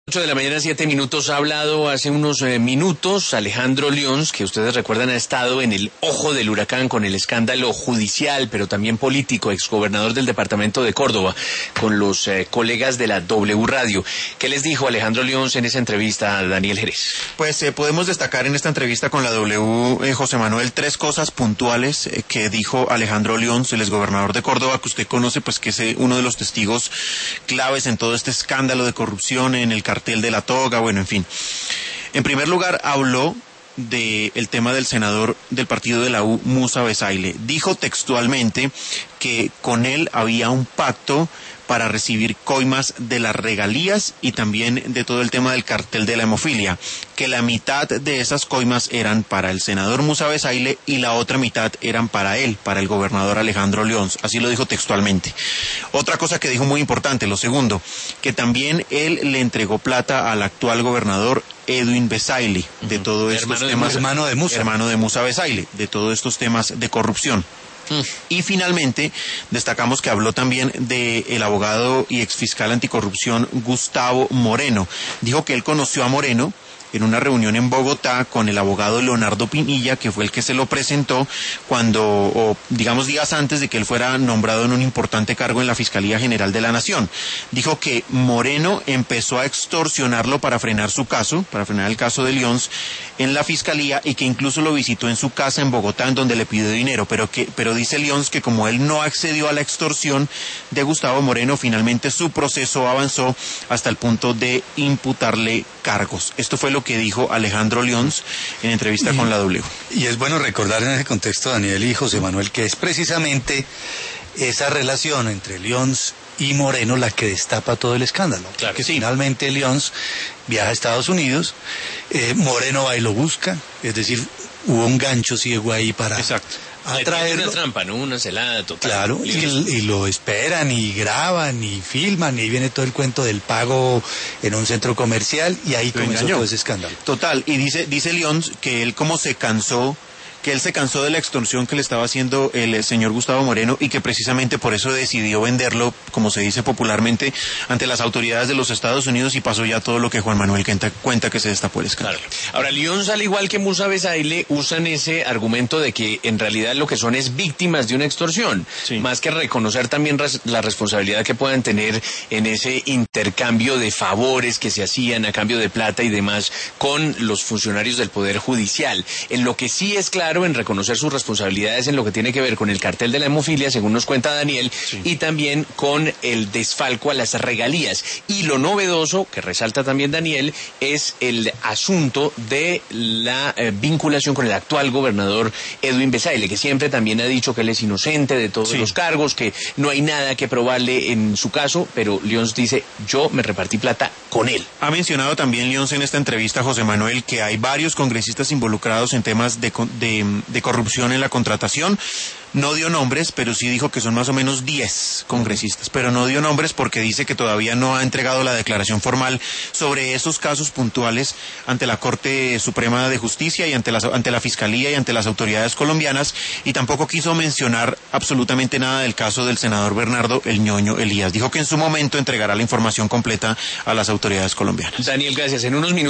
8 de la mañana, 7 minutos. Ha hablado hace unos minutos Alejandro Lyons, que ustedes recuerdan ha estado en el ojo del huracán con el escándalo judicial, pero también político, exgobernador del departamento de Córdoba, con los colegas de la W Radio. ¿Qué les dijo Alejandro Lyons en esa entrevista a Daniel Jerez? Pues podemos destacar en esta entrevista con la W, José Manuel, tres cosas puntuales que dijo Alejandro Lyons, el exgobernador de Córdoba, que usted conoce, pues que es uno de los testigos claves en todo este escándalo de corrupción en el cartel de la toga, bueno, en fin. En primer lugar, habló del tema del senador del partido de la U, Musa Bezayle. Dijo textualmente que con él había un pacto para recibir coimas de las regalías y también de todo el tema del cartel de la hemofilia, que la mitad de esas coimas eran para el senador Musa Bezayle y la otra mitad eran para él, para el gobernador Alejandro Lyons. Así lo dijo textualmente. Otra cosa que dijo muy importante, lo segundo, que también él le entregó plata al actual gobernador Edwin Bezayle de todos estos temas, hermano de Musa Bezayle, de todos estos temas de corrupción. Y finalmente destacamos que habló también del abogado y exfiscal anticorrupción Gustavo Moreno. Dijo que él conoció a Moreno en una reunión en Bogotá con el abogado Leonardo Pinilla, que fue el que se lo presentó digamos días antes de que él fuera nombrado en un importante cargo en la Fiscalía General de la Nación. Dijo que Moreno empezó a extorsionarlo para frenar su caso, para frenar el caso de Lyons en la Fiscalía, y que incluso lo visitó en su casa en Bogotá, en donde le pidió dinero, pero dice Lyons que como él no accedió a la extorsión de Gustavo Moreno, finalmente su proceso avanzó hasta el punto de imputarle cargos. Esto fue lo que dijo Alejandro Lyons en entrevista con la W. Y es bueno recordar en ese contexto, Daniel y José Manuel, que es precisamente esa relación entre Lyons y Moreno la que destapa todo el escándalo. Claro que sí. Finalmente Lyons viaja a Estados Unidos, Moreno va y lo busca, es decir, hubo un gancho ciego ahí para atraerlo. Una trampa, ¿no? Una celada total. Claro, y lo esperan y graban y filman, y ahí viene todo el cuento del pago en un centro comercial, y ahí comenzó todo ese escándalo. Total, y dice Lyons que él se cansó de la extorsión que le estaba haciendo el señor Gustavo Moreno, y que precisamente por eso decidió venderlo, como se dice popularmente, ante las autoridades de los Estados Unidos, y pasó ya todo lo que Juan Manuel cuenta que se destapó el escándalo. Claro. Ahora, Lyons, al igual que Musa Bezayle, usan ese argumento de que en realidad lo que son es víctimas de una extorsión, más que reconocer también la responsabilidad que puedan tener en ese intercambio de favores que se hacían a cambio de plata y demás con los funcionarios del Poder Judicial. En lo que sí es claro, en reconocer sus responsabilidades en lo que tiene que ver con el cartel de la hemofilia, según nos cuenta Daniel, y también con el desfalco a las regalías. Y lo novedoso, que resalta también Daniel, es el asunto de la vinculación con el actual gobernador Edwin Bezayle, que siempre también ha dicho que él es inocente de todos los cargos, que no hay nada que probarle en su caso, pero Lyons dice, yo me repartí plata con él. Ha mencionado también Lyons en esta entrevista, José Manuel, que hay varios congresistas involucrados en temas de corrupción en la contratación. No dio nombres, pero sí dijo que son más o menos 10 congresistas, pero no dio nombres porque dice que todavía no ha entregado la declaración formal sobre esos casos puntuales ante la Corte Suprema de Justicia y ante la Fiscalía y ante las autoridades colombianas, y tampoco quiso mencionar absolutamente nada del caso del senador Bernardo El Ñoño Elías. Dijo que en su momento entregará la información completa a las autoridades colombianas. Daniel, gracias. En unos minutos